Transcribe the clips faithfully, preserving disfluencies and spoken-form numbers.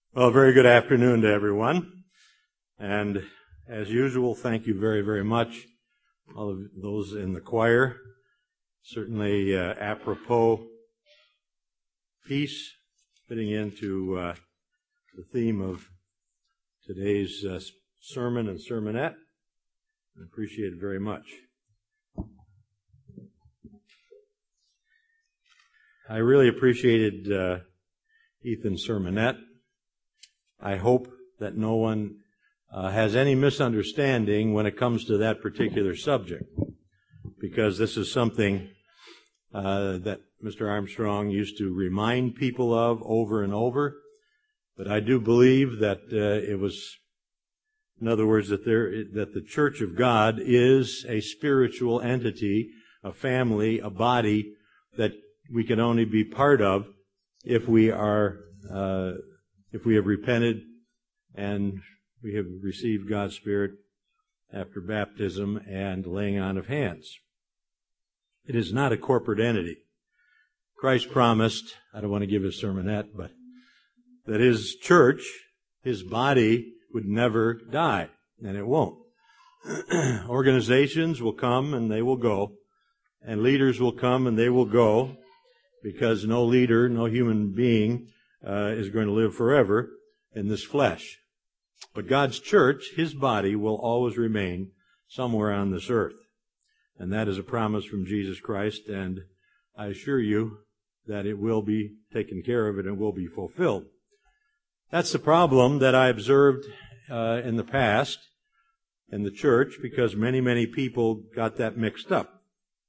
Well, very good afternoon to everyone. And as usual, thank you very, very much, all of those in the choir. Certainly uh, apropos piece, fitting into uh, the theme of today's uh, sermon and sermonette. I appreciate it very much. I really appreciated uh, Ethan's sermonette. I hope that no one uh, has any misunderstanding when it comes to that particular subject, because this is something uh, that Mister Armstrong used to remind people of over and over. But I do believe that uh, it was, in other words, that there that the Church of God is a spiritual entity, a family, a body that we can only be part of if we are uh, if we have repented and we have received God's Spirit after baptism and laying on of hands. It is not a corporate entity. Christ promised, I don't want to give a sermonette, but that His church, His body, would never die, and it won't. Organizations will come and they will go, and leaders will come and they will go, because no leader, no human being uh, is going to live forever in this flesh. But God's church, His body, will always remain somewhere on this earth. And that is a promise from Jesus Christ, and I assure you that it will be taken care of and it will be fulfilled. That's the problem that I observed uh, in the past in the church, because many, many people got that mixed up.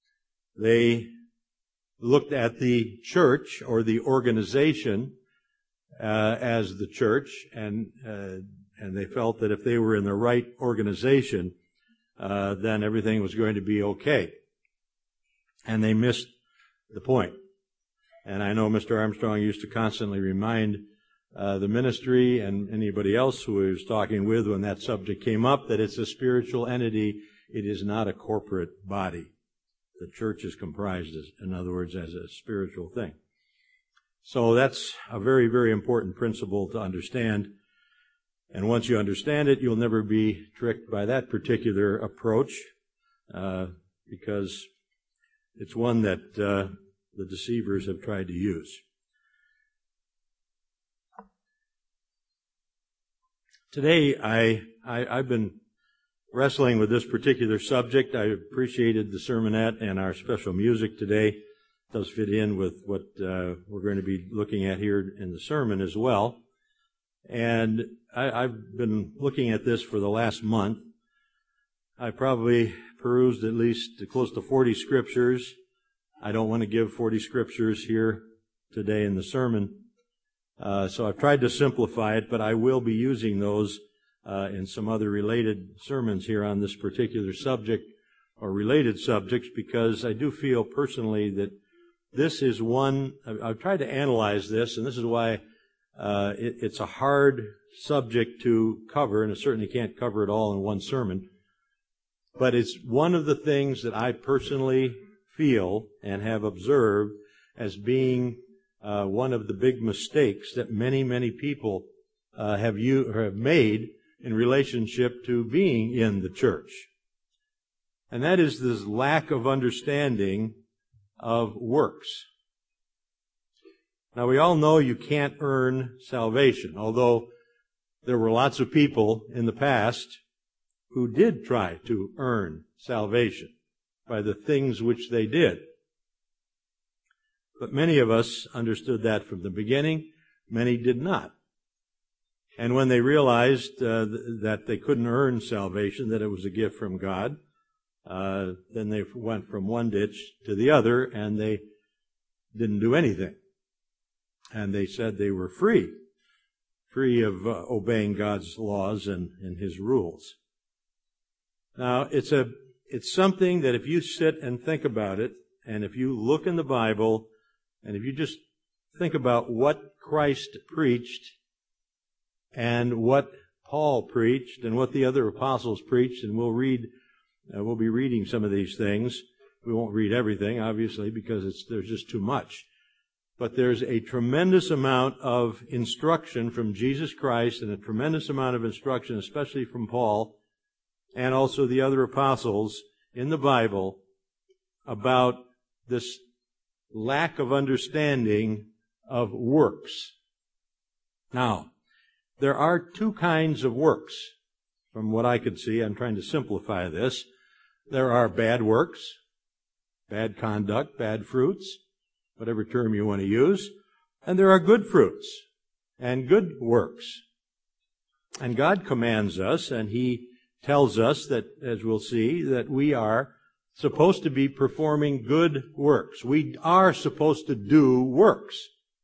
They looked at the church or the organization uh, as the church, and uh, and they felt that if they were in the right organization, uh, then everything was going to be okay. And they missed the point. And I know Mister Armstrong used to constantly remind uh, the ministry and anybody else who he was talking with when that subject came up that it's a spiritual entity. It is not a corporate body. The church is comprised, as, in other words, as a spiritual thing. So that's a very, very important principle to understand. And once you understand it, you'll never be tricked by that particular approach, uh, because it's one that uh, the deceivers have tried to use. Today, I, I I've been wrestling with this particular subject. I appreciated the sermonette, and our special music today it does fit in with what uh, we're going to be looking at here in the sermon as well. And I, I've been looking at this for the last month. I probably perused at least close to forty scriptures. I don't want to give forty scriptures here today in the sermon. Uh, so I've tried to simplify it, but I will be using those uh, in some other related sermons here on this particular subject or related subjects, because I do feel personally that this is one, I've tried to analyze this, and this is why Uh, it, it's a hard subject to cover, and I certainly can't cover it all in one sermon. But it's one of the things that I personally feel and have observed as being uh, one of the big mistakes that many, many people uh, have, u- have made in relationship to being in the church. And that is this lack of understanding of works. Now, we all know you can't earn salvation, although there were lots of people in the past who did try to earn salvation by the things which they did. But many of us understood that from the beginning. Many did not. And when they realized uh, th- that they couldn't earn salvation, that it was a gift from God, uh, then they went from one ditch to the other, and they didn't do anything. And they said they were free, free of uh, obeying God's laws and, and His rules. Now, it's a it's something that if you sit and think about it, and if you look in the Bible, and if you just think about what Christ preached, and what Paul preached, and what the other apostles preached, and we'll read, uh, we'll be reading some of these things. We won't read everything, obviously, because it's there's just too much. but there's a tremendous amount of instruction from Jesus Christ and a tremendous amount of instruction, especially from Paul and also the other apostles in the Bible, about this lack of understanding of works. Now, there are two kinds of works. From what I could see, I'm trying to simplify this. There are bad works, bad conduct, bad fruits, whatever term you want to use. And there are good fruits and good works. And God commands us, and He tells us that, as we'll see, that we are supposed to be performing good works. We are supposed to do works.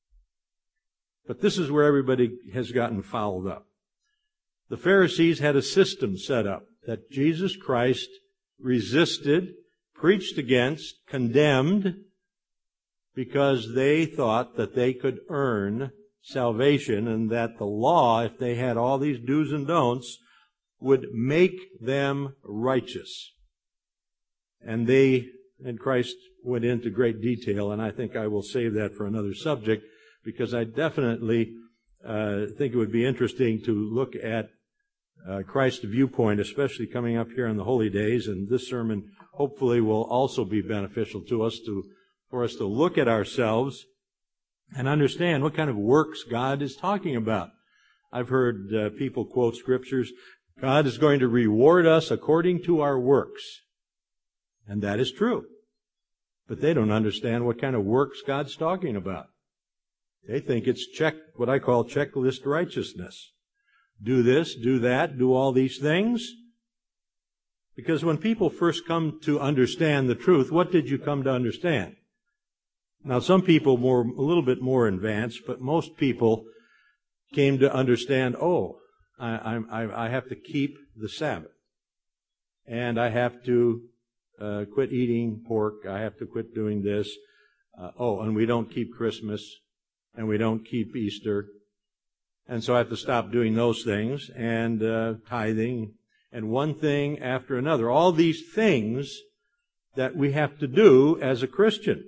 But this is where everybody has gotten fouled up. The Pharisees had a system set up that Jesus Christ resisted, preached against, condemned, because they thought that they could earn salvation and that the law, if they had all these do's and don'ts, would make them righteous. And they, and Christ went into great detail, and I think I will save that for another subject, because I definitely uh, think it would be interesting to look at uh, Christ's viewpoint, especially coming up here on the holy days, and this sermon hopefully will also be beneficial to us to for us to look at ourselves and understand what kind of works God is talking about. I've heard uh, people quote scriptures, God is going to reward us according to our works. And that is true. But they don't understand what kind of works God's talking about. They think it's check, what I call checklist righteousness. Do this, do that, do all these things. Because when people first come to understand the truth, what did you come to understand? Now, some people more, a little bit more advanced, but most people came to understand, oh, I, I, I have to keep the Sabbath. And I have to uh, quit eating pork. I have to quit doing this. Uh, oh, and we don't keep Christmas. And we don't keep Easter. And so I have to stop doing those things. And uh, tithing. And one thing after another. All these things that we have to do as a Christian.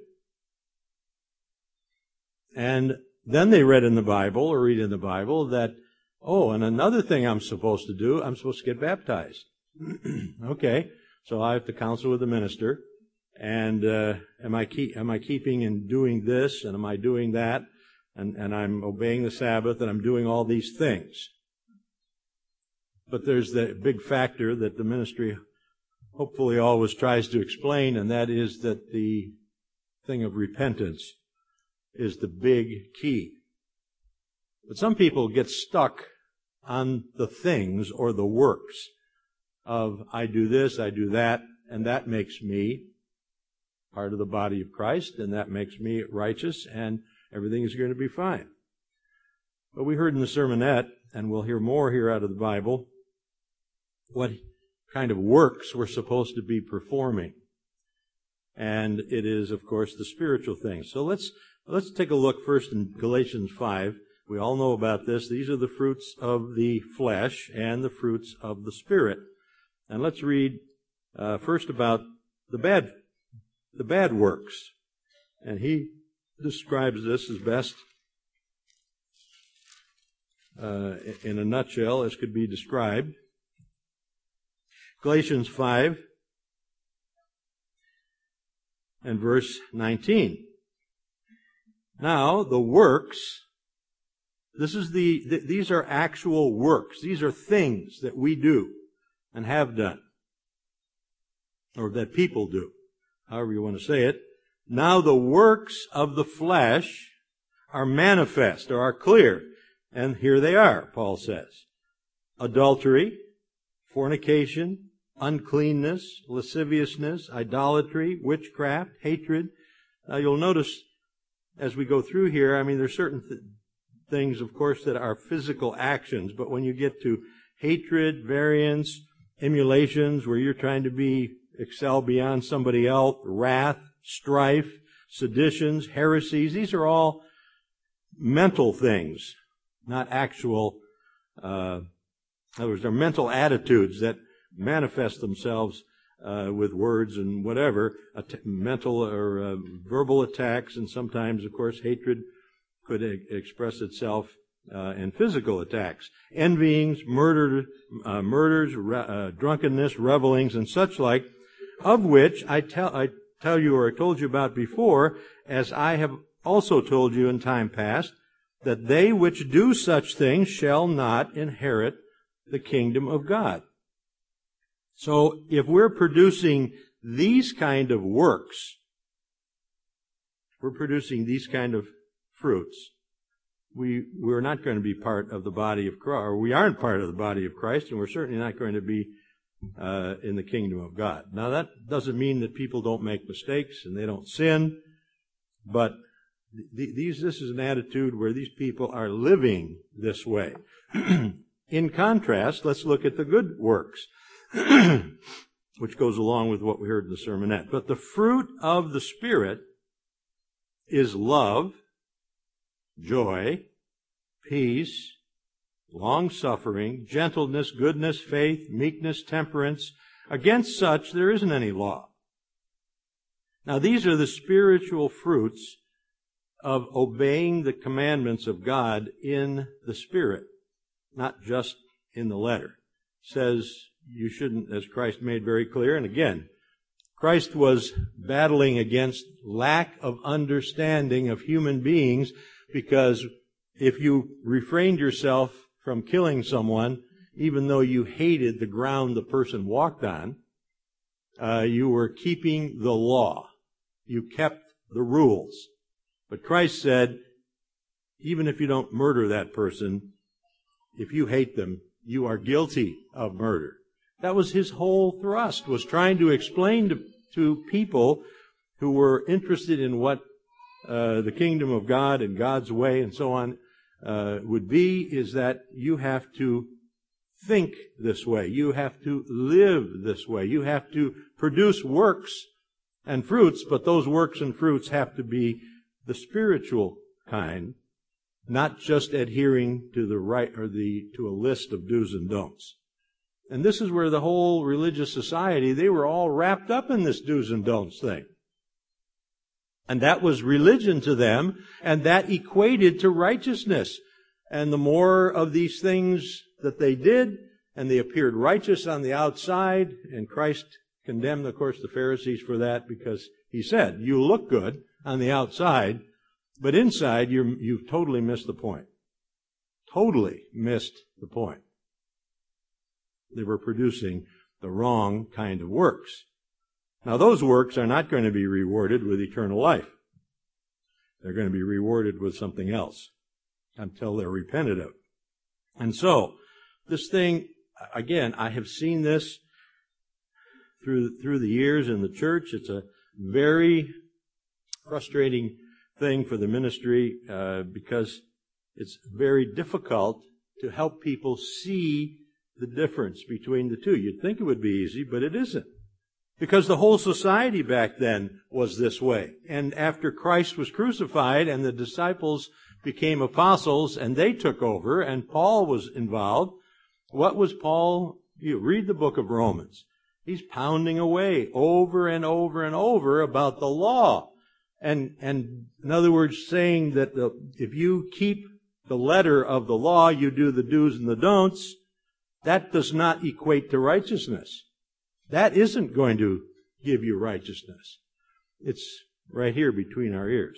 And then they read in the Bible, or read in the Bible, that, oh, and another thing I'm supposed to do, I'm supposed to get baptized. Okay, so I have to counsel with the minister, and uh, am I keep, am I keeping and doing this, and am I doing that, and, and I'm obeying the Sabbath, and I'm doing all these things. But there's the big factor that the ministry hopefully always tries to explain, and that is that the thing of repentance is the big key. But some people get stuck on the things or the works of I do this, I do that, and that makes me part of the body of Christ, and that makes me righteous, and everything is going to be fine. But we heard in the sermonette, and we'll hear more here out of the Bible, what kind of works we're supposed to be performing. And it is, of course, the spiritual things. So let's Let's take a look first in Galatians five. We all know about this. These are the fruits of the flesh and the fruits of the Spirit. And let's read uh, first about the bad, the bad works. And he describes this as best uh, in a nutshell as could be described. Galatians five and verse nineteen. Now, the works, this is the, th- these are actual works. These are things that we do and have done. Or that people do. However you want to say it. Now the works of the flesh are manifest, or are clear. And here they are, Paul says. Adultery, fornication, uncleanness, lasciviousness, idolatry, witchcraft, hatred. Now you'll notice as we go through here, I mean, there's certain th- things, of course, that are physical actions, but when you get to hatred, variance, emulations, where you're trying to be, excel beyond somebody else, wrath, strife, seditions, heresies, these are all mental things, not actual, uh, in other words, they're mental attitudes that manifest themselves uh, with words and whatever, att- mental or uh, verbal attacks, and sometimes, of course, hatred could e- express itself uh, in physical attacks. Envyings, murder, uh, murders, re- uh, drunkenness, revelings, and such like, of which I tell, I tell you or I told you about before, as I have also told you in time past, that they which do such things shall not inherit the kingdom of God. So if we're producing these kind of works, we're producing these kind of fruits, we, we're not going to be part of the body of Christ, or we aren't part of the body of Christ, and we're certainly not going to be uh, in the kingdom of God. Now that doesn't mean that people don't make mistakes and they don't sin, but th- these, this is an attitude where these people are living this way. In contrast, let's look at the good works, which goes along with what we heard in the sermonette. But the fruit of the Spirit is love, joy, peace, long-suffering, gentleness, goodness, faith, meekness, temperance. Against such there isn't any law. Now these are the spiritual fruits of obeying the commandments of God in the Spirit, not just in the letter. It says you shouldn't, as Christ made very clear, and again, Christ was battling against lack of understanding of human beings, because if you refrained yourself from killing someone, even though you hated the ground the person walked on, uh, you were keeping the law. You kept the rules. But Christ said, even if you don't murder that person, if you hate them, you are guilty of murder. That was his whole thrust, was trying to explain to, to people who were interested in what uh, the kingdom of God and God's way and so on uh, would be, is that you have to think this way. You have to live this way. You have to produce works and fruits, but those works and fruits have to be the spiritual kind, not just adhering to the right or the to a list of do's and don'ts. And this is where the whole religious society, they were all wrapped up in this do's and don'ts thing. And that was religion to them, and that equated to righteousness. And the more of these things that they did, and they appeared righteous on the outside, and Christ condemned, of course, the Pharisees for that, because he said, you look good on the outside, but inside you're, you've totally missed the point. Totally missed the point. They were producing the wrong kind of works. Now those works are not going to be rewarded with eternal life. They're going to be rewarded with something else until they're repented of. And so, this thing, again, I have seen this through, through the years in the church. It's a very frustrating thing for the ministry uh, because it's very difficult to help people see the difference between the two. You'd think it would be easy, but it isn't. Because the whole society back then was this way. And after Christ was crucified and the disciples became apostles and they took over and Paul was involved, what was Paul? You read the book of Romans. He's pounding away over and over and over about the law. And, and in other words, saying that the, if you keep the letter of the law, you do the do's and the don'ts, that does not equate to righteousness. That isn't going to give you righteousness. It's right here between our ears.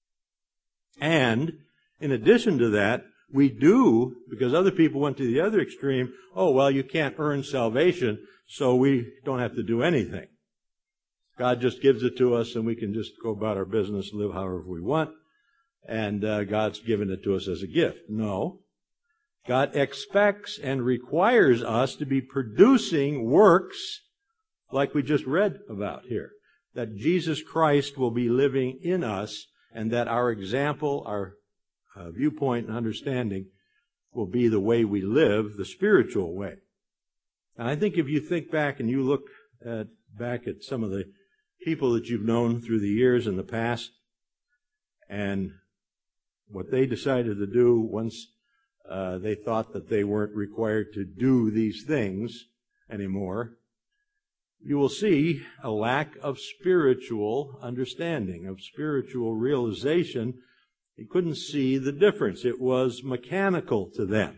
And in addition to that, we do, because other people went to the other extreme, oh, well, you can't earn salvation, so we don't have to do anything. God just gives it to us and we can just go about our business, live however we want, and uh, God's given it to us as a gift. No. God expects and requires us to be producing works like we just read about here. That Jesus Christ will be living in us and that our example, our uh, viewpoint and understanding will be the way we live, the spiritual way. And I think if you think back and you look at, back at some of the people that you've known through the years in the past and what they decided to do once uh, they thought that they weren't required to do these things anymore, you will see a lack of spiritual understanding, of spiritual realization. He couldn't see the difference. It was mechanical to them.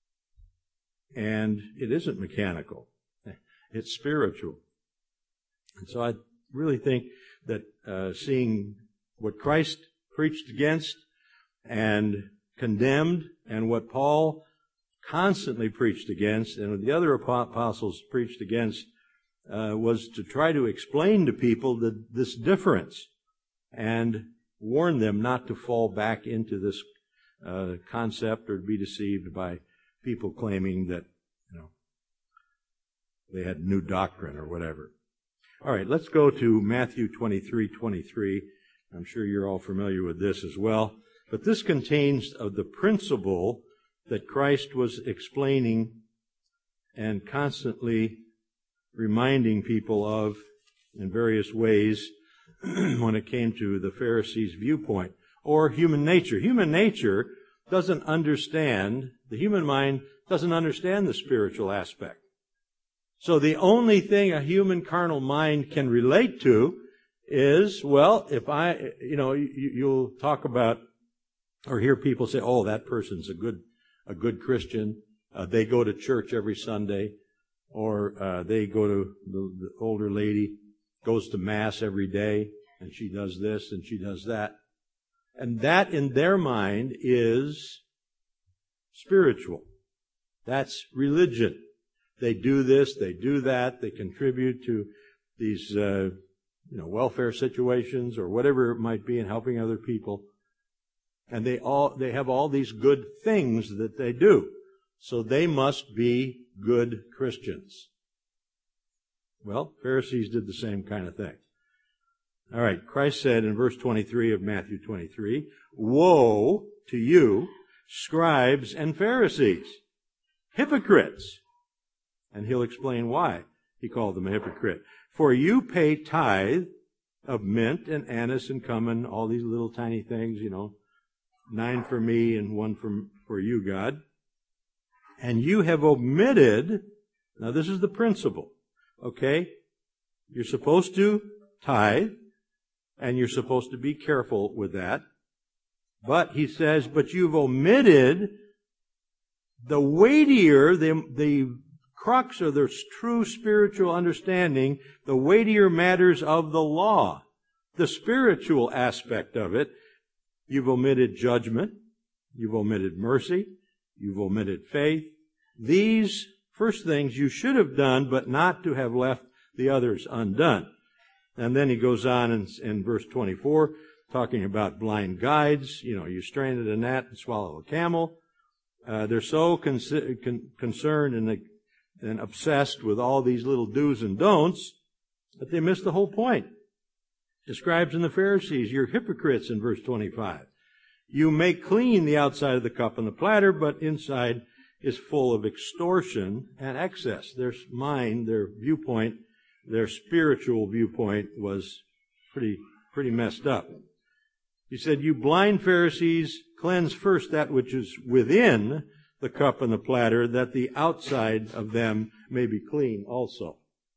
And it isn't mechanical. It's spiritual. And so I really think that uh, seeing what Christ preached against and condemned, and what Paul constantly preached against, and what the other apostles preached against, uh, was to try to explain to people the, this difference and warn them not to fall back into this uh, concept or be deceived by people claiming that, you know, they had new doctrine or whatever. All right, let's go to Matthew twenty-three twenty-three. I'm sure you're all familiar with this as well. But this contains of the principle that Christ was explaining and constantly reminding people of in various ways when it came to the Pharisees' viewpoint, or human nature. Human nature doesn't understand, the human mind doesn't understand the spiritual aspect. So the only thing a human carnal mind can relate to is, well, if I, you know, you, you'll talk about or hear people say, oh, that person's a good, a good Christian. Uh, they go to church every Sunday, or uh, they go to the, the older lady goes to Mass every day, and she does this and she does that. And that in their mind is spiritual. That's religion. They do this, they do that, they contribute to these, uh, you know, welfare situations or whatever it might be in helping other people. And they all, they have all these good things that they do. So they must be good Christians. Well, Pharisees did the same kind of thing. All right, Christ said in verse twenty-three of Matthew twenty-three, "Woe to you, scribes and Pharisees, hypocrites." And he'll explain why he called them a hypocrite. "For you pay tithe of mint and anise and cumin," all these little tiny things, you know, nine for me and one for, for you, God. "And you have omitted," now this is the principle, okay? You're supposed to tithe, and you're supposed to be careful with that. But he says, but you've omitted the weightier, the, the crux of the true spiritual understanding, the weightier matters of the law, the spiritual aspect of it. You've omitted judgment. You've omitted mercy. You've omitted faith. These first things you should have done, but not to have left the others undone. And then he goes on in, in verse twenty-four, talking about blind guides. You know, you stranded a gnat and swallow a camel. Uh, they're so con- con- concerned and, and obsessed with all these little do's and don'ts that they miss the whole point. The scribes and the Pharisees, you're hypocrites in verse twenty-five. You make clean the outside of the cup and the platter, but inside is full of extortion and excess. Their mind, their viewpoint, their spiritual viewpoint was pretty, pretty messed up. He said, you blind Pharisees, cleanse first that which is within the cup and the platter, that the outside of them may be clean also.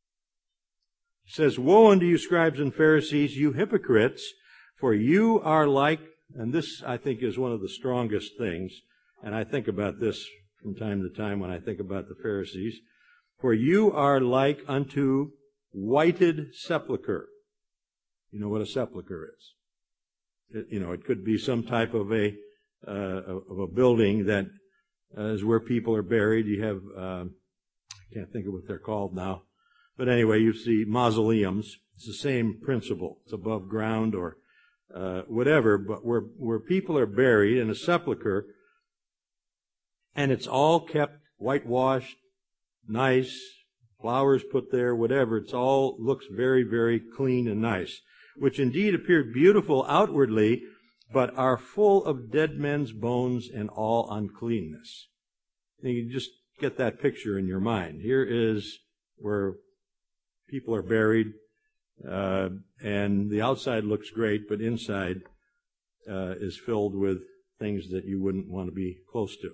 He says, woe unto you, scribes and Pharisees, you hypocrites, for you are like, and this I think is one of the strongest things, and I think about this from time to time when I think about the Pharisees, for you are like unto whited sepulchre. You know what a sepulchre is? It, you know, it could be some type of a uh, of a building that uh, is where people are buried. You have, uh, I can't think of what they're called now, but anyway, you see mausoleums. It's the same principle. It's above ground or uh, whatever, but where where people are buried in a sepulchre, and it's all kept whitewashed, nice, flowers put there, whatever. It's all looks very, very clean and nice, which indeed appear beautiful outwardly, but are full of dead men's bones and all uncleanness. And you just get that picture in your mind. Here is where people are buried, uh, and the outside looks great, but inside uh, is filled with things that you wouldn't want to be close to.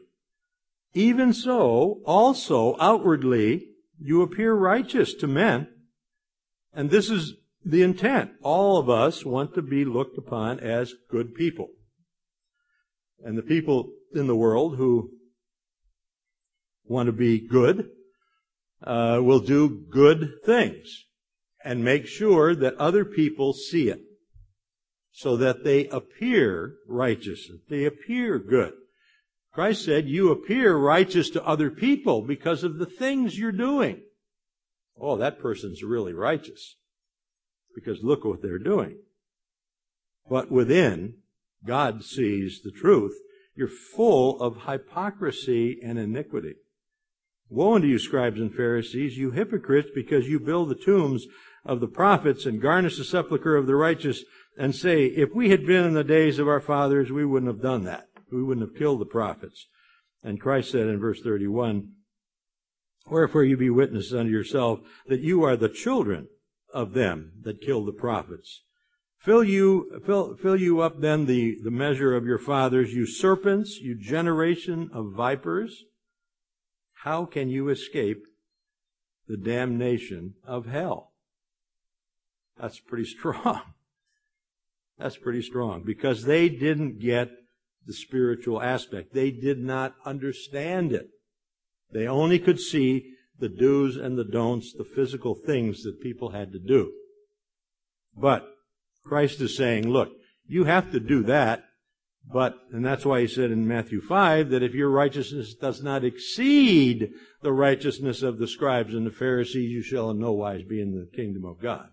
Even so, also outwardly, you appear righteous to men, And this is the intent. All of us want to be looked upon as good people. And the people in the world who want to be good uh, will do good things and make sure that other people see it so that they appear righteous, they appear good. Christ said, you appear righteous to other people because of the things you're doing. Oh, that person's really righteous because look what they're doing. But within, God sees the truth. You're full of hypocrisy and iniquity. Woe unto you, scribes and Pharisees, you hypocrites, because you build the tombs of the prophets and garnish the sepulchre of the righteous, and say, if we had been in the days of our fathers, we wouldn't have done that. We wouldn't have killed the prophets. And Christ said in verse thirty-one, wherefore you be witnesses unto yourself that you are the children of them that killed the prophets. Fill you, fill, fill you up then the, the measure of your fathers, you serpents, you generation of vipers. How can you escape the damnation of hell? That's pretty strong. That's pretty strong because they didn't get the spiritual aspect. They did not understand it. They only could see the do's and the don'ts, the physical things that people had to do. But Christ is saying, look, you have to do that, but, and that's why he said in Matthew five that if your righteousness does not exceed the righteousness of the scribes and the Pharisees, you shall in no wise be in the kingdom of God.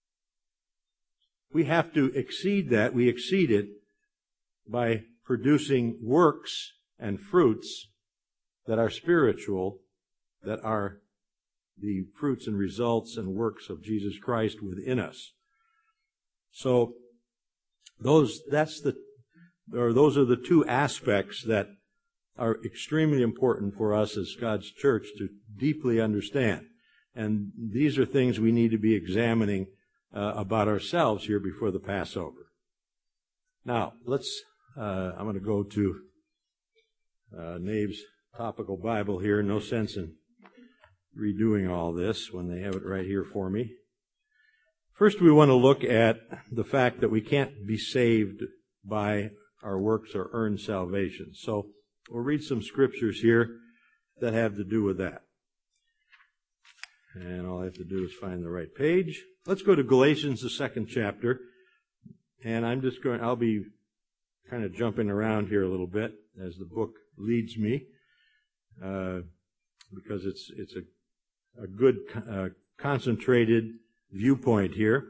We have to exceed that. We exceed it by producing works and fruits that are spiritual, that are the fruits and results and works of Jesus Christ within us. So those that's the or those are the two aspects that are extremely important for us as God's church to deeply understand. And these are things we need to be examining uh, about ourselves here before the Passover. Now, let's uh, I'm going to go to uh, Nave's topical Bible here. No sense in redoing all this when they have it right here for me. First, we want to look at the fact that we can't be saved by our works or earn salvation. So we'll read some scriptures here that have to do with that. And all I have to do is find the right page. Let's go to Galatians, the second chapter. And I'm just going, I'll be kind of jumping around here a little bit as the book leads me, uh, because it's it's a, a good uh, concentrated viewpoint here,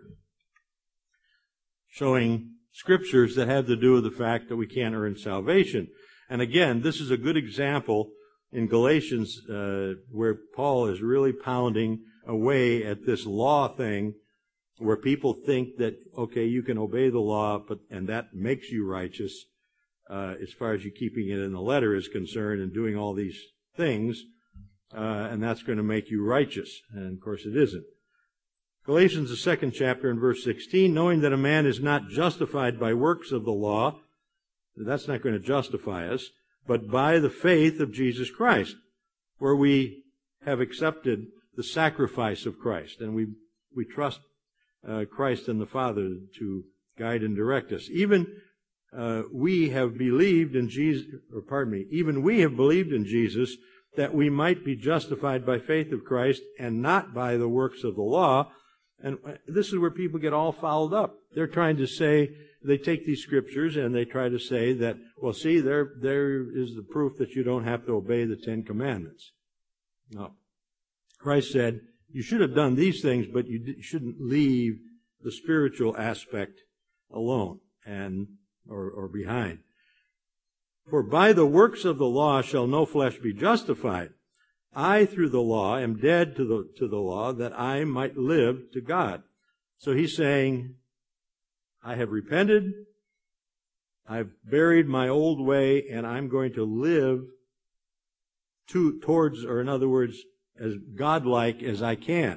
showing scriptures that have to do with the fact that we can't earn salvation. And again, this is a good example in Galatians uh, where Paul is really pounding away at this law thing where people think that, okay, you can obey the law, but and that makes you righteous uh, as far as you keeping it in the letter is concerned and doing all these things, uh, and that's going to make you righteous. And, of course, it isn't. Galatians, the second chapter, in verse sixteen, knowing that a man is not justified by works of the law, that's not going to justify us, but by the faith of Jesus Christ, where we have accepted the sacrifice of Christ, and we we trust uh, Christ and the Father to guide and direct us. Even uh, we have believed in Jesus, or pardon me, even we have believed in Jesus that we might be justified by faith of Christ and not by the works of the law. And this is where people get all fouled up. They're trying to say, they take these scriptures and they try to say that, well, see, there, there is the proof that you don't have to obey the Ten Commandments. No. Christ said, you should have done these things, but you shouldn't leave the spiritual aspect alone and or, or behind. For by the works of the law shall no flesh be justified. I, through the law, am dead to the, to the law that I might live to God. So he's saying, I have repented, I've buried my old way, and I'm going to live to, towards, or in other words, as godlike as I can.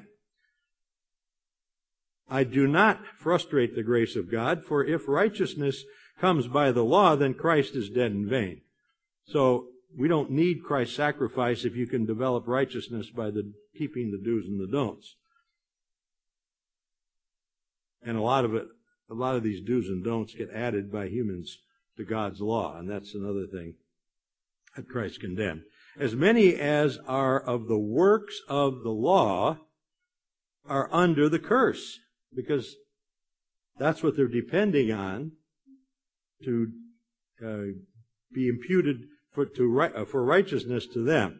I do not frustrate the grace of God, for if righteousness comes by the law, then Christ is dead in vain. So, we don't need Christ's sacrifice if you can develop righteousness by the keeping the do's and the don'ts. And a lot of it, a lot of these do's and don'ts get added by humans to God's law, and that's another thing that Christ condemned. As many as are of the works of the law are under the curse, because that's what they're depending on to uh, be imputed for, to, uh, for righteousness to them.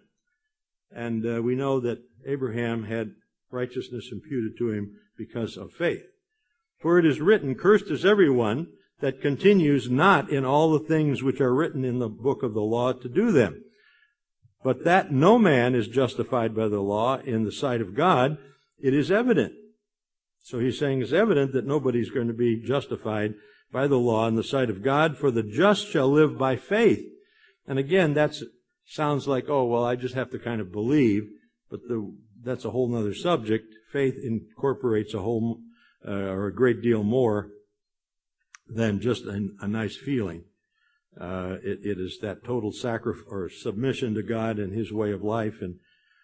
And uh, we know that Abraham had righteousness imputed to him because of faith. For it is written, cursed is everyone that continues not in all the things which are written in the book of the law to do them. But that no man is justified by the law in the sight of God, it is evident. So he's saying it's evident that nobody's going to be justified by the law in the sight of God, for the just shall live by faith. And again, that sounds like, oh, well, I just have to kind of believe, but the, that's a whole other subject. Faith incorporates a whole, uh, or a great deal more than just a, a nice feeling. Uh, it, it is that total sacrifice or submission to God and His way of life and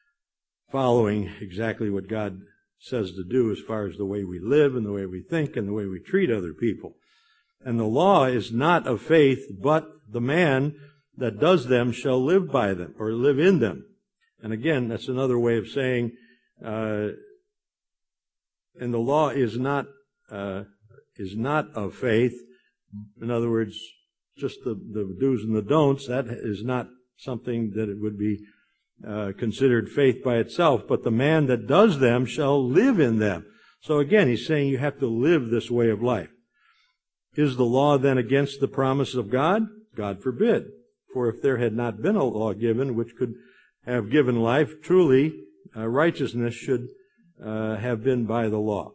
following exactly what God says to do as far as the way we live and the way we think and the way we treat other people. And the law is not of faith, but the man that does them shall live by them, or live in them. And again, that's another way of saying, uh, and the law is not, uh, is not of faith. In other words, just the, the do's and the don'ts, that is not something that it would be uh, considered faith by itself, but the man that does them shall live in them. So again, he's saying you have to live this way of life. Is the law then against the promise of God? God forbid. For if there had not been a law given which could have given life, truly uh, righteousness should uh, have been by the law.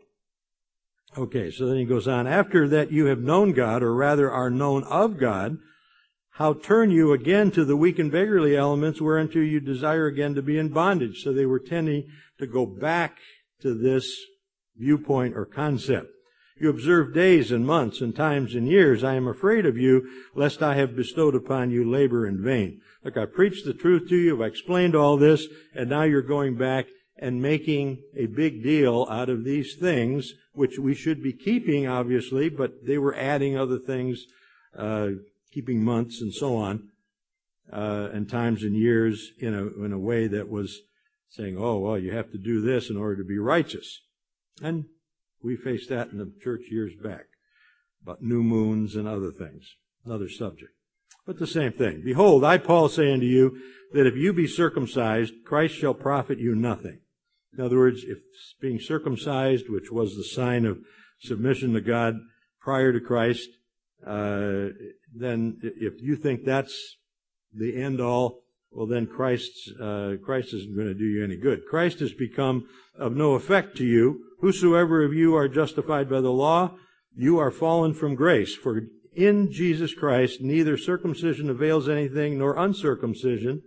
Okay, so then he goes on, after that you have known God, or rather are known of God, how turn you again to the weak and beggarly elements whereunto you desire again to be in bondage? So they were tending to go back to this viewpoint or concept. You observe days and months and times and years. I am afraid of you, lest I have bestowed upon you labor in vain. Look, I preached the truth to you, I've explained all this, and now you're going back and making a big deal out of these things, which we should be keeping, obviously, but they were adding other things, uh, keeping months and so on, uh, and times and years in a, in a way that was saying, oh, well, you have to do this in order to be righteous. And we faced that in the church years back, about new moons and other things, another subject. But the same thing. Behold, I, Paul, say unto you, that if you be circumcised, Christ shall profit you nothing. In other words, if being circumcised, which was the sign of submission to God prior to Christ, uh, then if you think that's the end all, well then Christ's, uh, Christ isn't going to do you any good. Christ has become of no effect to you. Whosoever of you are justified by the law, you are fallen from grace. For in Jesus Christ neither circumcision avails anything nor uncircumcision,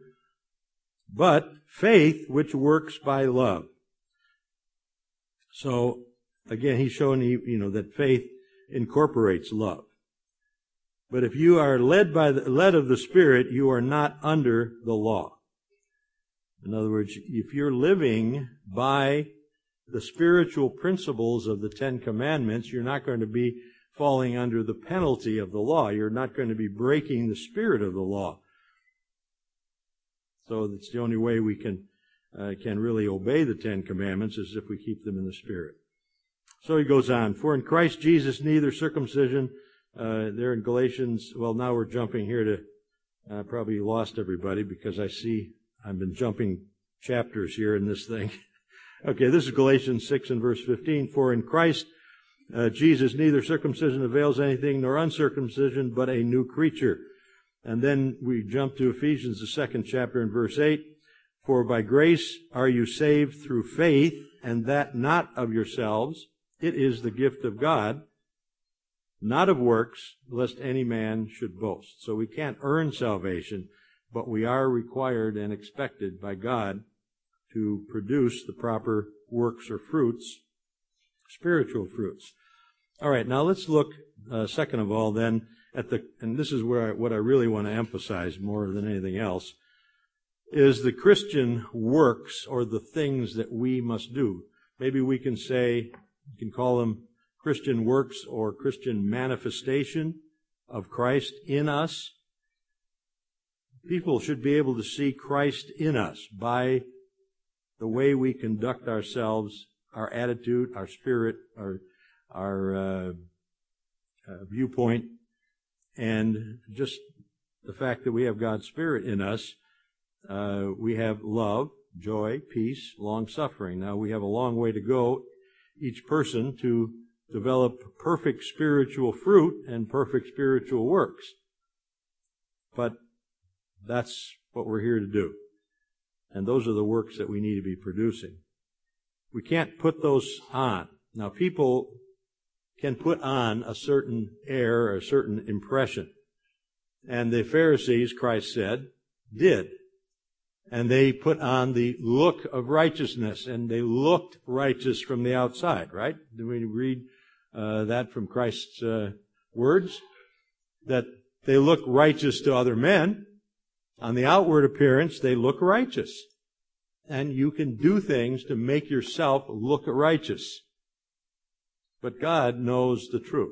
but faith which works by love. So, again, he's showing you, you know, that faith incorporates love. But if you are led by the, led of the Spirit, you are not under the law. In other words, if you're living by the spiritual principles of the Ten Commandments, you're not going to be falling under the penalty of the law. You're not going to be breaking the spirit of the law. So that's the only way we can uh, can really obey the Ten Commandments is if we keep them in the Spirit. So he goes on, for in Christ Jesus neither circumcision, uh, there in Galatians, well now we're jumping here to, uh, probably lost everybody because I see I've been jumping chapters here in this thing. Okay, this is Galatians six and verse fifteen, for in Christ uh, Jesus neither circumcision avails anything nor uncircumcision, but a new creature. And then we jump to Ephesians, the second chapter, in verse eight. For by grace are you saved through faith, and that not of yourselves. It is the gift of God, not of works, lest any man should boast. So we can't earn salvation, but we are required and expected by God to produce the proper works or fruits, spiritual fruits. All right, now let's look, uh, second of all, then, at the, and this is where I, what I really want to emphasize more than anything else, is the Christian works or the things that we must do. Maybe we can say, you can call them Christian works or Christian manifestation of Christ in us. People should be able to see Christ in us by the way we conduct ourselves, our attitude, our spirit, our, our uh, uh, viewpoint, and just the fact that we have God's Spirit in us. Uh, we have love, joy, peace, long-suffering. Now, we have a long way to go, each person, to develop perfect spiritual fruit and perfect spiritual works. But that's what we're here to do. And those are the works that we need to be producing. We can't put those on. Now, people can put on a certain air, a certain impression. And the Pharisees, Christ said, did. And they put on the look of righteousness, and they looked righteous from the outside, right? Did we read uh, that from Christ's uh, words? That they look righteous to other men. On the outward appearance, they look righteous. And you can do things to make yourself look righteous. But God knows the truth.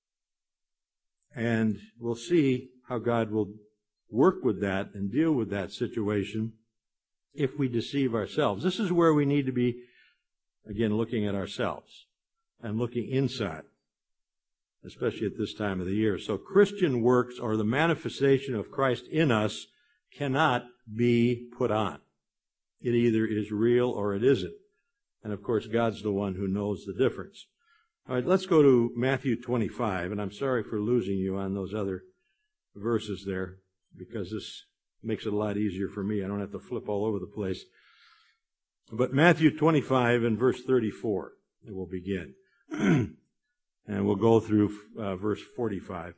And we'll see how God will work with that and deal with that situation if we deceive ourselves. This is where we need to be, again, looking at ourselves and looking inside, especially at this time of the year. So Christian works, or the manifestation of Christ in us, cannot be put on. It either is real or it isn't. And of course, God's the one who knows the difference. All right, let's go to Matthew twenty-five, and I'm sorry for losing you on those other verses there, because this makes it a lot easier for me. I don't have to flip all over the place. But Matthew twenty-five and verse thirty-four, it will begin. And we'll go through uh, verse forty-five.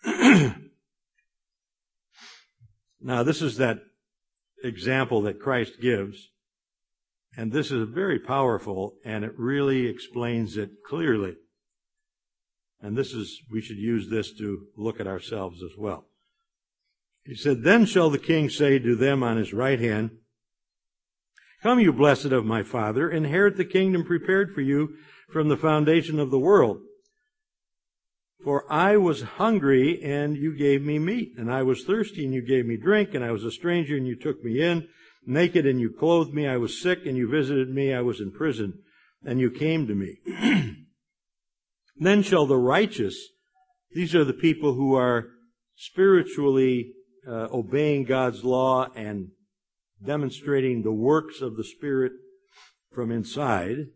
Now, this is that example that Christ gives, and this is very powerful, and it really explains it clearly. And this is, we should use this to look at ourselves as well. He said, "Then shall the king say to them on his right hand, Come, you blessed of my Father, inherit the kingdom prepared for you from the foundation of the world. For I was hungry, and you gave me meat, and I was thirsty, and you gave me drink, and I was a stranger, and you took me in, naked, and you clothed me, I was sick, and you visited me, I was in prison, and you came to me." Then shall the righteous, these are the people who are spiritually uh, obeying God's law and demonstrating the works of the Spirit from inside.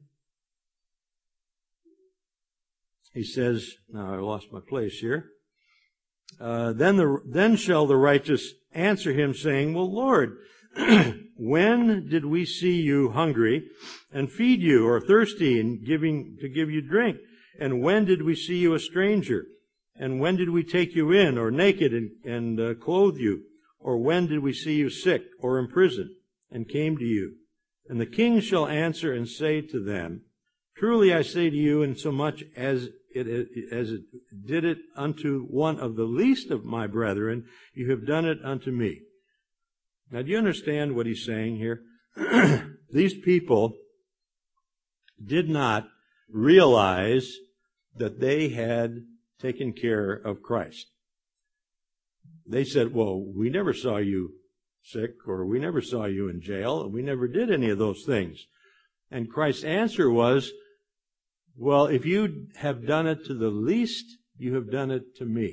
He says, now I lost my place here. Uh, then the then shall the righteous answer him, saying, "Well, Lord, when did we see you hungry and feed you, or thirsty and giving to give you drink? And when did we see you a stranger? And when did we take you in, or naked and, and uh, clothe you? Or when did we see you sick or in prison and came to you?" And the king shall answer and say to them, "Truly I say to you, insomuch as it as it did it unto one of the least of my brethren, you have done it unto me." Now, do you understand what he's saying here? These people did not realize that they had taken care of Christ. They said, "Well, we never saw you sick, or we never saw you in jail, and we never did any of those things." And Christ's answer was, "Well, if you have done it to the least, you have done it to me."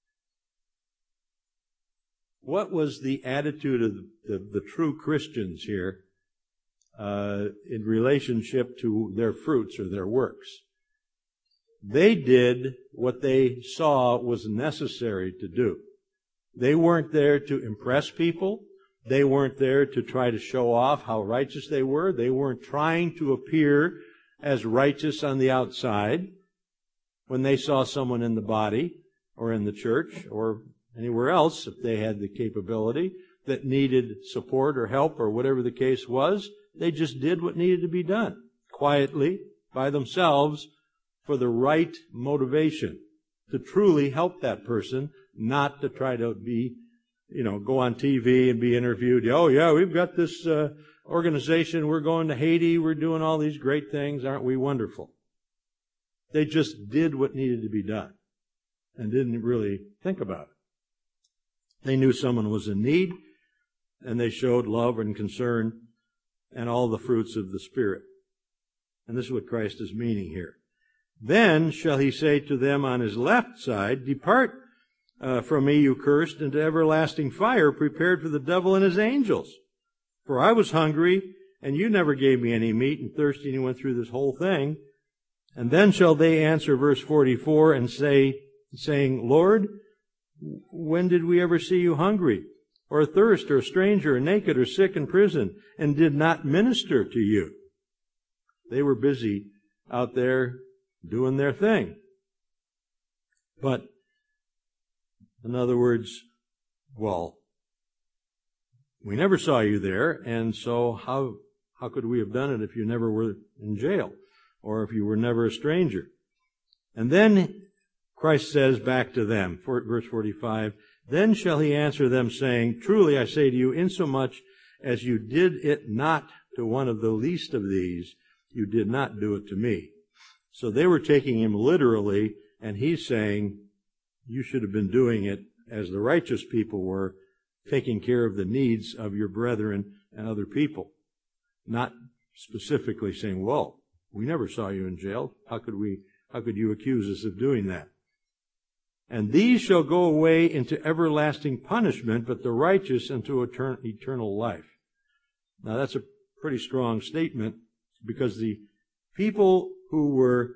What was the attitude of the, the, the true Christians here uh, in relationship to their fruits or their works? They did what they saw was necessary to do. They weren't there to impress people. They weren't there to try to show off how righteous they were. They weren't trying to appear as righteous on the outside when they saw someone in the body or in the church or anywhere else, if they had the capability, that needed support or help or whatever the case was. They just did what needed to be done quietly by themselves for the right motivation to truly help that person, not to try to be, you know, go on T V and be interviewed. "Oh, yeah, we've got this uh, organization. We're going to Haiti. We're doing all these great things. Aren't we wonderful?" They just did what needed to be done and didn't really think about it. They knew someone was in need, and they showed love and concern and all the fruits of the Spirit. And this is what Christ is meaning here. Then shall he say to them on his left side, Depart uh, from me, you cursed, into everlasting fire, prepared for the devil and his angels. For I was hungry, and you never gave me any meat, and thirsty, and he went through this whole thing. And then shall they answer, verse forty-four, and say, saying, Lord, when did we ever see you hungry, or athirst, or a stranger, or naked, or sick in prison, and did not minister to you? They were busy out there doing their thing. But, in other words, well, we never saw you there, and so how how could we have done it if you never were in jail, or if you were never a stranger? And then Christ says back to them, verse forty-five, Then shall he answer them, saying, Truly I say to you, insomuch as you did it not to one of the least of these, you did not do it to me. So they were taking him literally, and he's saying, you should have been doing it as the righteous people were, taking care of the needs of your brethren and other people. Not specifically saying, well, we never saw you in jail. How could we, how could you accuse us of doing that? And these shall go away into everlasting punishment, but the righteous into eternal life. Now that's a pretty strong statement, because the people who were,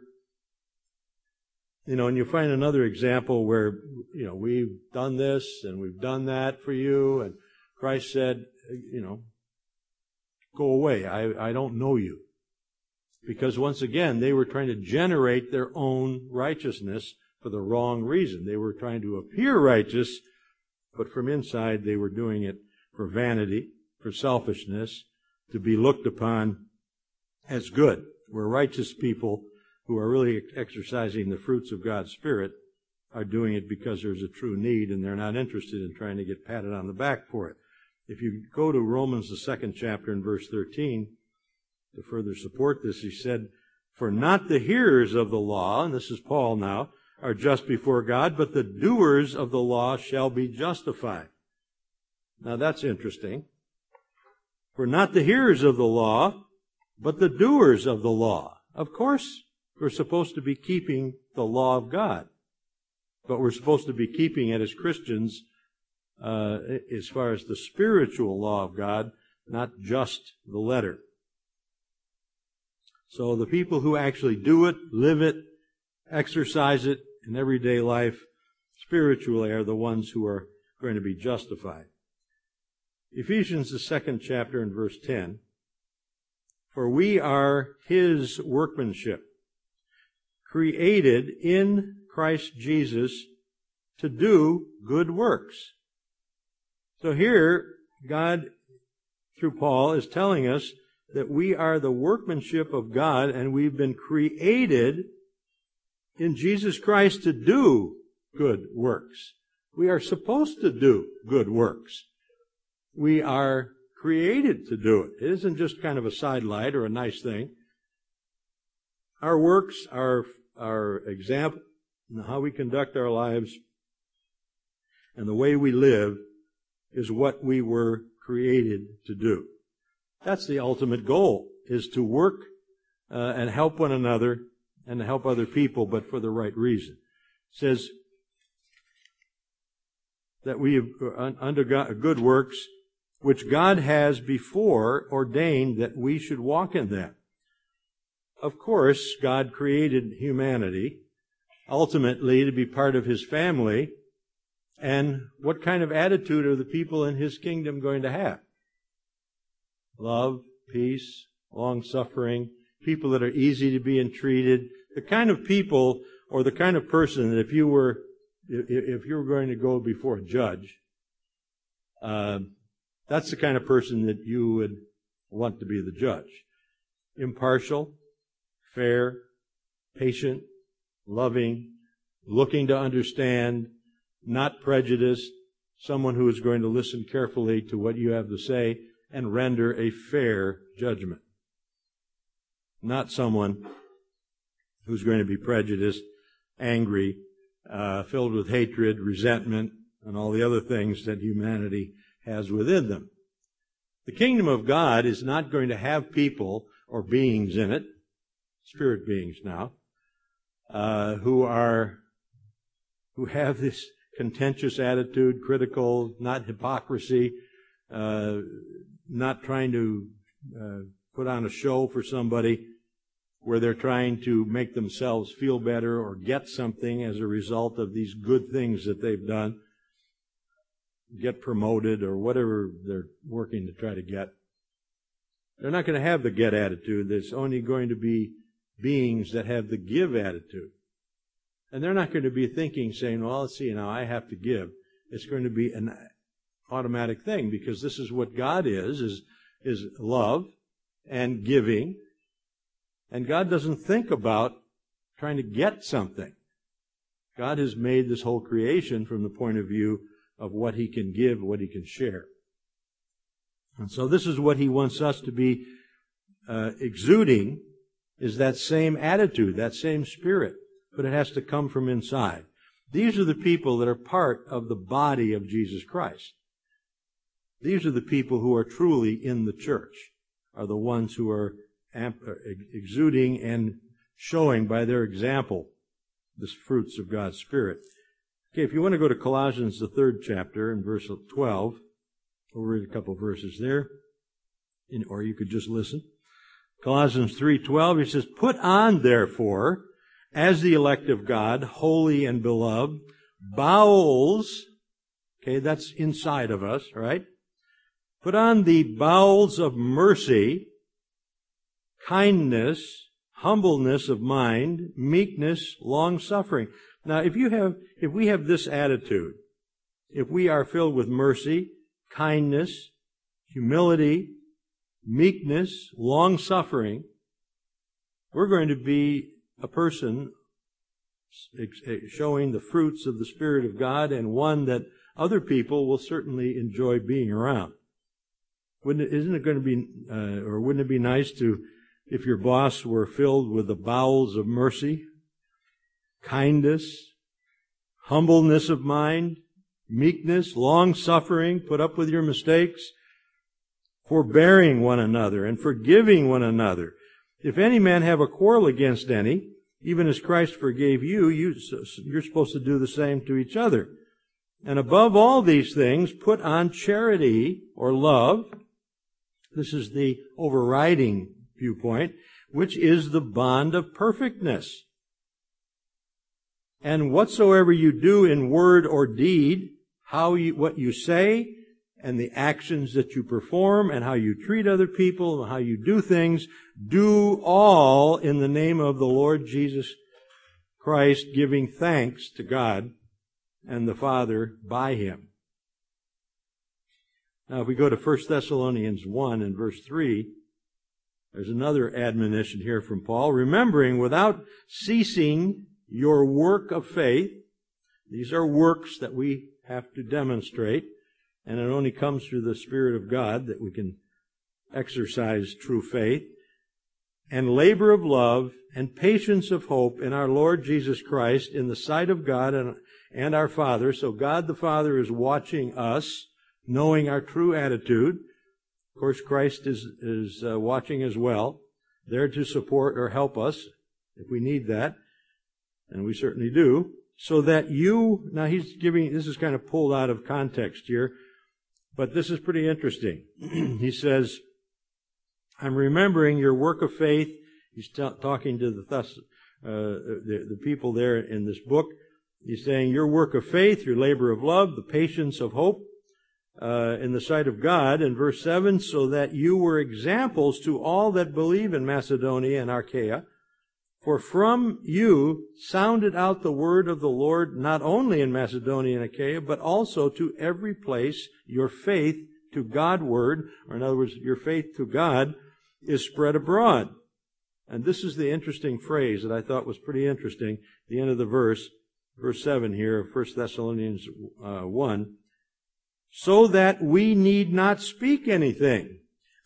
you know, and you find another example where, you know, we've done this and we've done that for you, and Christ said, you know, go away, I, I don't know you. Because once again, they were trying to generate their own righteousness for the wrong reason. They were trying to appear righteous, but from inside they were doing it for vanity, for selfishness, to be looked upon as good. Where righteous people who are really exercising the fruits of God's Spirit are doing it because there's a true need, and they're not interested in trying to get patted on the back for it. If you go to Romans, the second chapter, in verse thirteen, to further support this, he said, For not the hearers of the law, and this is Paul now, are just before God, but the doers of the law shall be justified. Now that's interesting. For not the hearers of the law, but the doers of the law. Of course, we're supposed to be keeping the law of God, but we're supposed to be keeping it as Christians uh, as far as the spiritual law of God, not just the letter. So the people who actually do it, live it, exercise it in everyday life, spiritually, are the ones who are going to be justified. Ephesians, the second chapter, and verse ten. For we are His workmanship, created in Christ Jesus to do good works. So here, God, through Paul, is telling us that we are the workmanship of God, and we've been created in Jesus Christ to do good works. We are supposed to do good works. We are created to do it. It isn't just kind of a sidelight or a nice thing. Our works, our, our example, and how we conduct our lives, and the way we live is what we were created to do. That's the ultimate goal, is to work uh, and help one another and to help other people, but for the right reason. It says that we have undergone good works, which God has before ordained that we should walk in them. Of course, God created humanity ultimately to be part of His family. And what kind of attitude are the people in His kingdom going to have? Love, peace, long-suffering, people that are easy to be entreated. The kind of people, or the kind of person that if you were, if you were going to go before a judge, uh, that's the kind of person that you would want to be the judge. Impartial, fair, patient, loving, looking to understand, not prejudiced, someone who is going to listen carefully to what you have to say and render a fair judgment. Not someone who's going to be prejudiced, angry, uh, filled with hatred, resentment, and all the other things that humanity has within them. The kingdom of God is not going to have people or beings in it, spirit beings now, uh, who are, who have this contentious attitude, critical, not hypocrisy, uh, not trying to uh, put on a show for somebody where they're trying to make themselves feel better or get something as a result of these good things that they've done, get promoted or whatever they're working to try to get. They're not going to have the get attitude. There's only going to be beings that have the give attitude. And they're not going to be thinking, saying, well, let's see, now I have to give. It's going to be an automatic thing, because this is what God is, is, is love and giving. And God doesn't think about trying to get something. God has made this whole creation from the point of view of what He can give, what He can share. And so this is what He wants us to be uh, exuding, is that same attitude, that same spirit. But it has to come from inside. These are the people that are part of the body of Jesus Christ. These are the people who are truly in the church, are the ones who are amp- exuding and showing by their example the fruits of God's Spirit. Okay, if you want to go to Colossians, the third chapter, in verse twelve, we'll read a couple of verses there, or you could just listen. Colossians three twelve, he says, "Put on, therefore, as the elect of God, holy and beloved, bowels," okay, that's inside of us, right? "Put on the bowels of mercy, kindness, humbleness of mind, meekness, long-suffering." Now, if you have, if we have this attitude, if we are filled with mercy, kindness, humility, meekness, long-suffering, we're going to be a person showing the fruits of the Spirit of God, and one that other people will certainly enjoy being around. Wouldn't it, isn't it going to be, uh, or wouldn't it be nice to, if your boss were filled with the bowels of mercy, kindness, humbleness of mind, meekness, long-suffering, put up with your mistakes, forbearing one another and forgiving one another. If any man have a quarrel against any, even as Christ forgave you, you, you're supposed to do the same to each other. And above all these things, put on charity or love. This is the overriding viewpoint, which is the bond of perfectness. And whatsoever you do in word or deed, how you, what you say, and the actions that you perform, and how you treat other people, and how you do things, do all in the name of the Lord Jesus Christ, giving thanks to God and the Father by Him. Now, if we go to First Thessalonians one and verse three, there's another admonition here from Paul. "Remembering without ceasing your work of faith." These are works that we have to demonstrate, and it only comes through the Spirit of God that we can exercise true faith. "And labor of love and patience of hope in our Lord Jesus Christ in the sight of God and, and our Father." So God the Father is watching us, knowing our true attitude. Of course, Christ is, is uh, watching as well, there to support or help us if we need that. And we certainly do. "So that you," now he's giving, this is kind of pulled out of context here, but this is pretty interesting. He says, "I'm remembering your work of faith." He's t- talking to the, thus, uh, the the people there in this book. He's saying, your work of faith, your labor of love, the patience of hope uh, in the sight of God. In verse seven, "So that you were examples to all that believe in Macedonia and Achaia. For from you sounded out the word of the Lord, not only in Macedonia and Achaia, but also to every place your faith to God-ward," or in other words, your faith to God, "is spread abroad." And this is the interesting phrase that I thought was pretty interesting, the end of the verse, verse seven here of First Thessalonians uh, one. "So that we need not speak anything,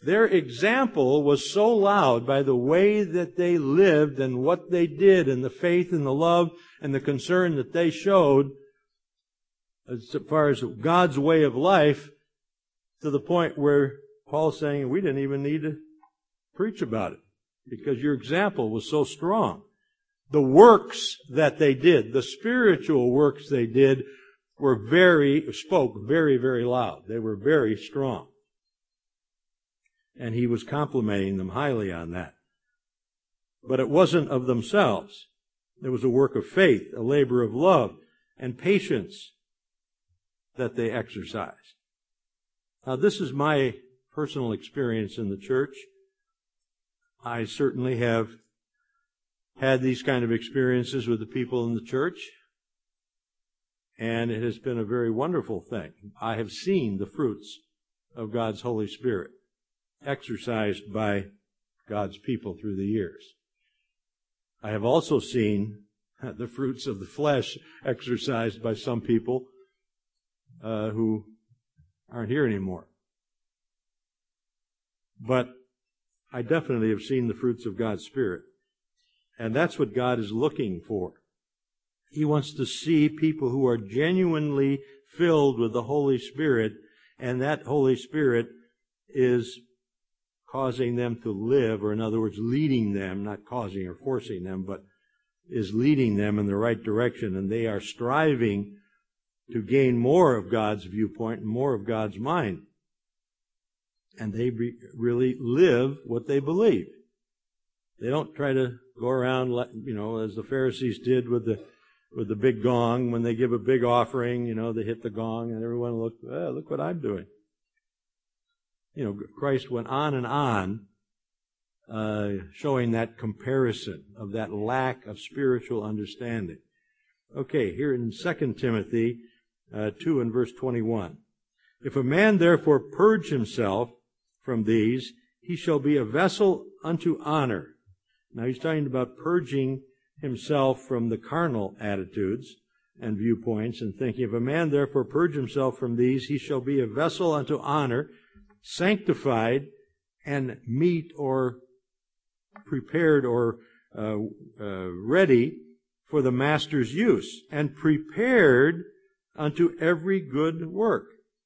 Their example was so loud by the way that they lived and what they did and the faith and the love and the concern that they showed as far as God's way of life, to the point where Paul's saying we didn't even need to preach about it because your example was so strong. The works that they did, the spiritual works they did, were very, spoke very, very loud. They were very strong. And he was complimenting them highly on that. But it wasn't of themselves. It was a work of faith, a labor of love, and patience that they exercised. Now, this is my personal experience in the church. I certainly have had these kind of experiences with the people in the church, and it has been a very wonderful thing. I have seen the fruits of God's Holy Spirit exercised by God's people through the years. I have also seen the fruits of the flesh exercised by some people uh, who aren't here anymore. But I definitely have seen the fruits of God's Spirit. And that's what God is looking for. He wants to see people who are genuinely filled with the Holy Spirit, and that Holy Spirit is causing them to live, or in other words, leading them, not causing or forcing them, but is leading them in the right direction, and they are striving to gain more of God's viewpoint and more of God's mind. And they re- really live what they believe. They don't try to go around, you know, as the Pharisees did with the with the big gong. When they give a big offering, you know, they hit the gong and everyone look, oh, look what I'm doing. You know, Christ went on and on, uh, showing that comparison of that lack of spiritual understanding. Okay, here in Second Timothy uh, two and verse twenty-one. If a man therefore purge himself from these, he shall be a vessel unto honor. Now he's talking about purging himself from the carnal attitudes and viewpoints and thinking. If a man therefore purge himself from these, he shall be a vessel unto honor, sanctified and meet or prepared or uh, uh, ready for the master's use, and prepared unto every good work.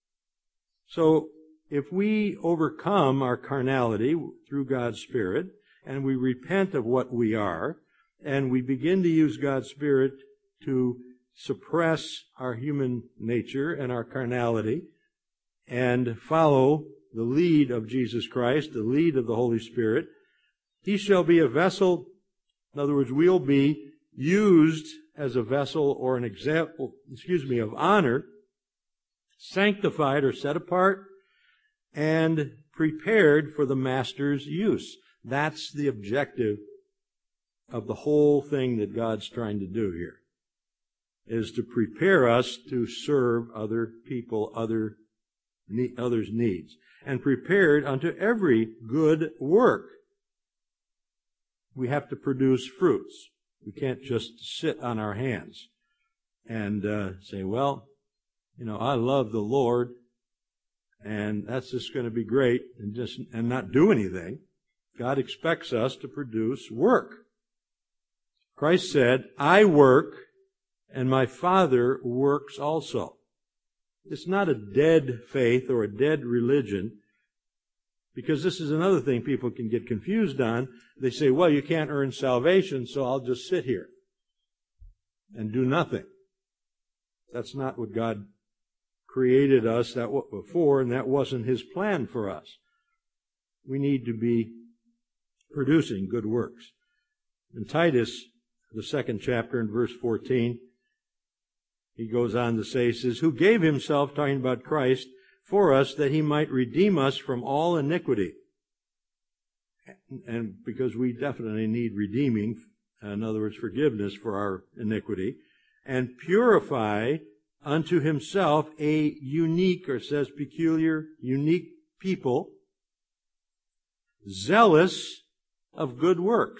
So if we overcome our carnality through God's Spirit, and we repent of what we are, and we begin to use God's Spirit to suppress our human nature and our carnality, and follow the lead of Jesus Christ, the lead of the Holy Spirit, he shall be a vessel. In other words, we'll be used as a vessel or an example, excuse me, of honor, sanctified or set apart, and prepared for the master's use. That's the objective of the whole thing that God's trying to do here, is to prepare us to serve other people, other others' needs, and prepared unto every good work. We have to produce fruits. We can't just sit on our hands and uh, say, well, you know, I love the Lord, and that's just going to be great, and just and not do anything. God expects us to produce work. Christ said, I work, and my Father works also. It's not a dead faith or a dead religion, because this is another thing people can get confused on. They say, well, you can't earn salvation, so I'll just sit here and do nothing. That's not what God created us that for, and that wasn't His plan for us. We need to be producing good works. In Titus, the second chapter in verse fourteen, he goes on to say, he says, who gave himself, talking about Christ, for us that he might redeem us from all iniquity. And because we definitely need redeeming, in other words, forgiveness for our iniquity, and purify unto himself a unique, or it says peculiar, unique people, zealous of good works.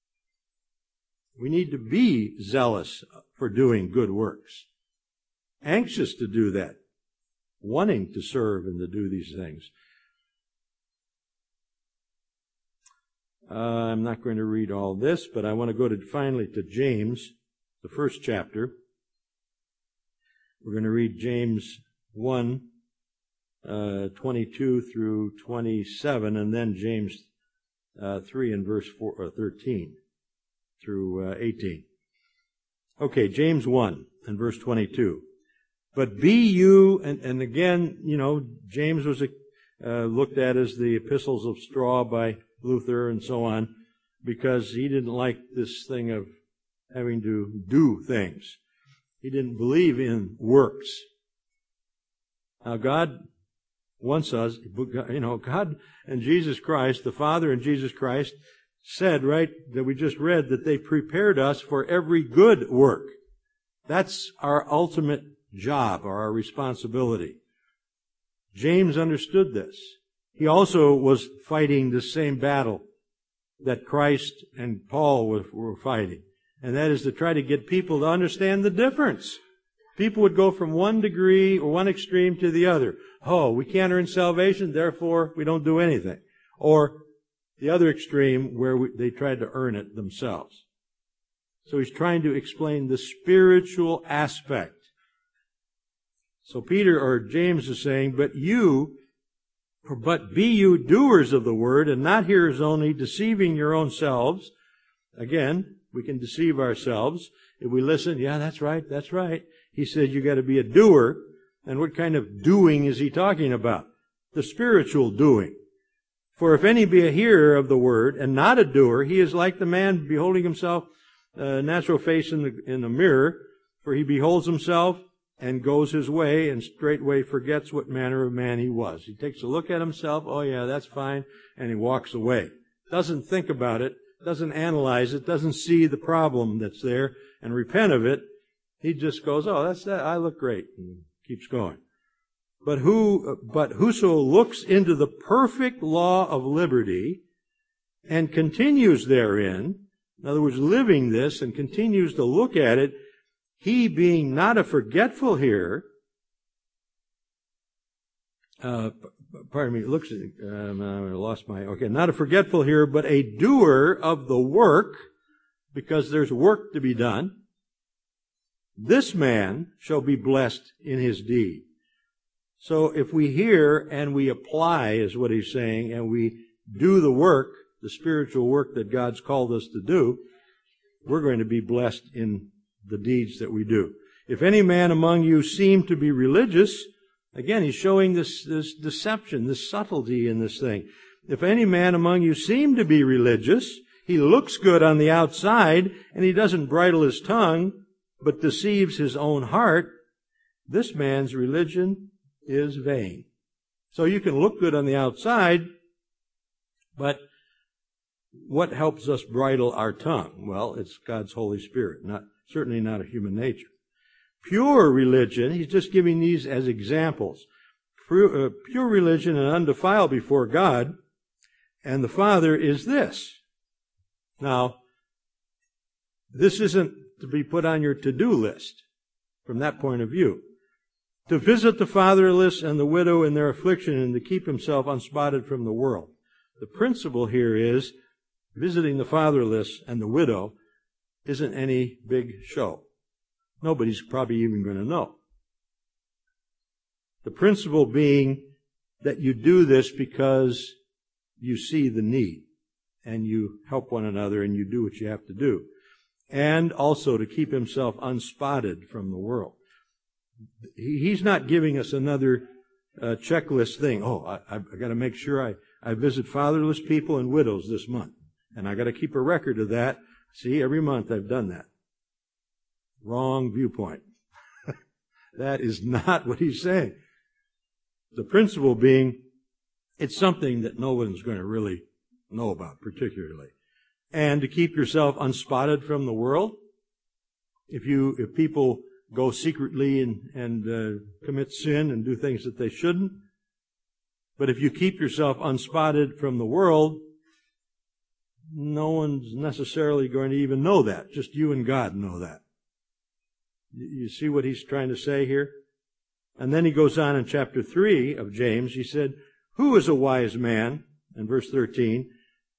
We need to be zealous for doing good works, anxious to do that, wanting to serve and to do these things. Uh, I'm not going to read all this, but I want to go to finally to James, the first chapter. We're going to read James one, uh, twenty-two through twenty-seven, and then James uh, three and verse four, or thirteen through uh, eighteen. Okay, James one and verse twenty-two. But be you, and, and again, you know, James was a, uh, looked at as the epistles of straw by Luther and so on, because he didn't like this thing of having to do things. He didn't believe in works. Now God wants us, you know, God and Jesus Christ, the Father and Jesus Christ, said, right, that we just read, that they prepared us for every good work. That's our ultimate job, or our responsibility. James understood this. He also was fighting the same battle that Christ and Paul were, were fighting. And that is to try to get people to understand the difference. People would go from one degree or one extreme to the other. Oh, we can't earn salvation, therefore we don't do anything. Or the other extreme where we, they tried to earn it themselves. So he's trying to explain the spiritual aspect. So Peter or James is saying, but you, but be you doers of the word and not hearers only, deceiving your own selves. Again, we can deceive ourselves. If we listen, yeah, that's right, that's right. He said you got to be a doer. And what kind of doing is he talking about? The spiritual doing. For if any be a hearer of the word and not a doer, he is like the man beholding himself, uh, natural face in the, in the mirror. For he beholds himself and goes his way, and straightway forgets what manner of man he was. He takes a look at himself, oh yeah, that's fine, and he walks away. Doesn't think about it, doesn't analyze it, doesn't see the problem that's there and repent of it. He just goes, oh, that's that, I look great, and keeps going. But who, but whoso looks into the perfect law of liberty and continues therein, in other words, living this and continues to look at it, he being not a forgetful hearer, uh, pardon me, looks, um, I lost my, okay, not a forgetful hearer, but a doer of the work, because there's work to be done. This man shall be blessed in his deed. So if we hear and we apply, is what he's saying, and we do the work, the spiritual work that God's called us to do, we're going to be blessed in the deeds that we do. If any man among you seem to be religious, again, he's showing this, this deception, this subtlety in this thing. If any man among you seem to be religious, he looks good on the outside, and he doesn't bridle his tongue, but deceives his own heart, this man's religion is vain. So you can look good on the outside, but what helps us bridle our tongue? Well, it's God's Holy Spirit, not certainly not a human nature. Pure religion, he's just giving these as examples. Pure, uh, pure religion and undefiled before God and the Father is this. Now, this isn't to be put on your to-do list from that point of view. To visit the fatherless and the widow in their affliction and to keep himself unspotted from the world. The principle here is visiting the fatherless and the widow isn't any big show. Nobody's probably even going to know. The principle being that you do this because you see the need and you help one another and you do what you have to do. And also to keep himself unspotted from the world. He's not giving us another uh, checklist thing. Oh, I, I've got to make sure I, I visit fatherless people and widows this month. And I got to keep a record of that. See, every month I've done that. Wrong viewpoint. That is not what he's saying. The principle being, it's something that no one's going to really know about particularly. And to keep yourself unspotted from the world. If you, if people go secretly and, and uh, commit sin and do things that they shouldn't. But if you keep yourself unspotted from the world, no one's necessarily going to even know that. Just you and God know that. You see what he's trying to say here? And then he goes on in chapter three of James. He said, who is a wise man? In verse thirteen,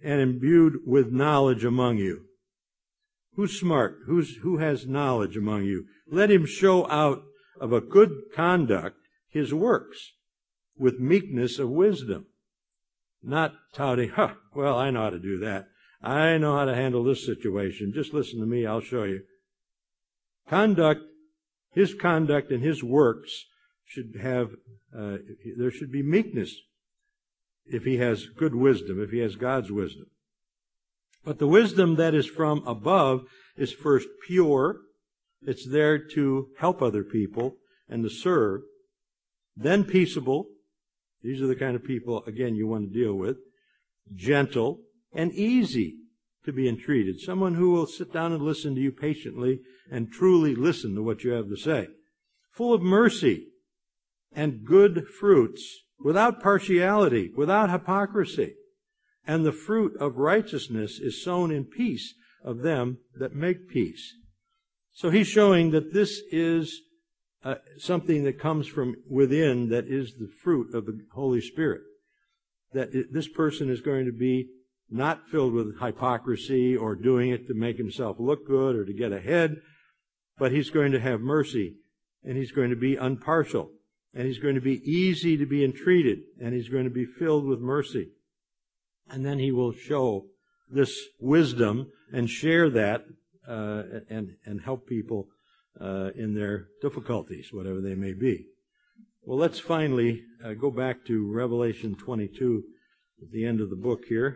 and imbued with knowledge among you. Who's smart? Who's, who has knowledge among you? Let him show out of a good conduct his works with meekness of wisdom, not touting, huh, well, I know how to do that. I know how to handle this situation. Just listen to me, I'll show you. Conduct, his conduct and his works should have, uh, there should be meekness if he has good wisdom, if he has God's wisdom. But the wisdom that is from above is first pure. It's there to help other people and to serve. Then peaceable. These are the kind of people, again, you want to deal with. Gentle and easy to be entreated. Someone who will sit down and listen to you patiently and truly listen to what you have to say. Full of mercy and good fruits, without partiality, without hypocrisy. And the fruit of righteousness is sown in peace of them that make peace. So he's showing that this is uh, something that comes from within, that is the fruit of the Holy Spirit. That it, this person is going to be not filled with hypocrisy or doing it to make himself look good or to get ahead, but he's going to have mercy, and he's going to be impartial, and he's going to be easy to be entreated, and he's going to be filled with mercy. And then he will show this wisdom and share that uh, and and help people uh, in their difficulties, whatever they may be. Well, let's finally uh, go back to Revelation twenty-two at the end of the book here.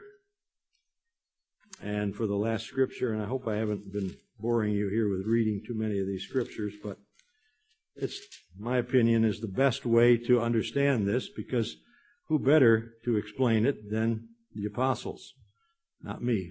And for the last scripture, and I hope I haven't been boring you here with reading too many of these scriptures, but it's, my opinion, is the best way to understand this, because who better to explain it than the apostles, not me.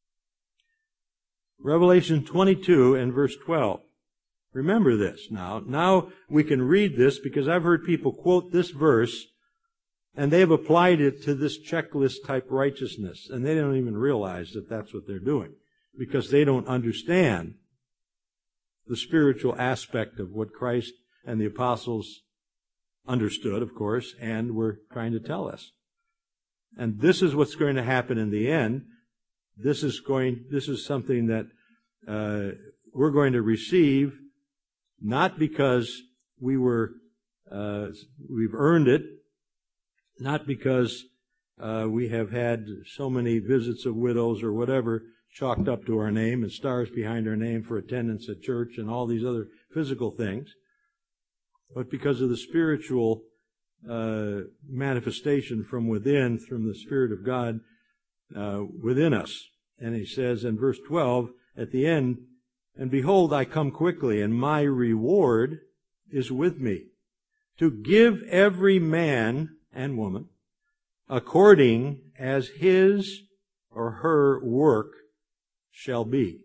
Revelation twenty-two and verse twelve. Remember this now. Now we can read this, because I've heard people quote this verse and they have applied it to this checklist type righteousness, and they don't even realize that that's what they're doing, because they don't understand the spiritual aspect of what Christ and the apostles understood, of course, and were trying to tell us. And this is what's going to happen in the end. This is going, this is something that uh, we're going to receive, not because we were, uh, we've earned it, not because uh, we have had so many visits of widows or whatever chalked up to our name and stars behind our name for attendance at church and all these other physical things, but because of the spiritual uh, manifestation from within, from the Spirit of God uh, within us. And he says in verse twelve at the end, "And behold, I come quickly, and my reward is with me, to give every man and woman according as his or her work shall be."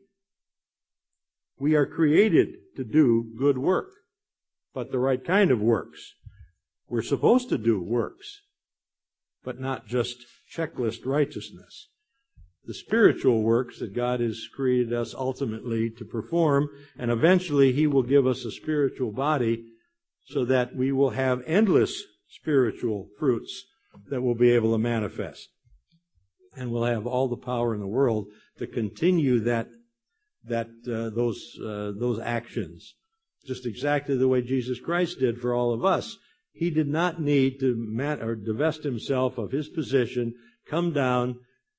We are created to do good work, but the right kind of works. We're supposed to do works, but not just checklist righteousness. The spiritual works that God has created us ultimately to perform, and eventually He will give us a spiritual body so that we will have endless spiritual fruits that we'll be able to manifest. And we'll have all the power in the world to continue that that uh, those uh, those actions, just exactly the way Jesus Christ did for all of us. He did not need to mat- or divest Himself of His position, come down,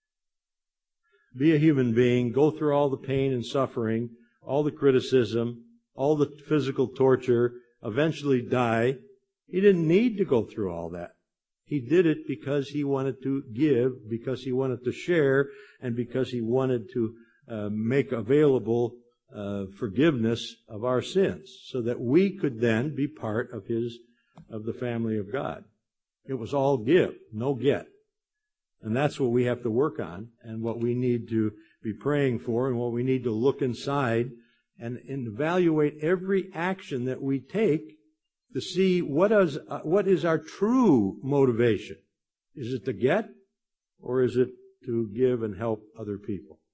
be a human being, go through all the pain and suffering, all the criticism, all the physical torture, eventually die. He didn't need to go through all that. He did it because He wanted to give, because He wanted to share, and because He wanted to uh, make available uh, forgiveness of our sins, so that we could then be part of His, of the family of God. It was all give, no get. And that's what we have to work on, and what we need to be praying for, and what we need to look inside and, and evaluate every action that we take to see what is, uh, what is our true motivation. Is it to get, or is it to give and help other people?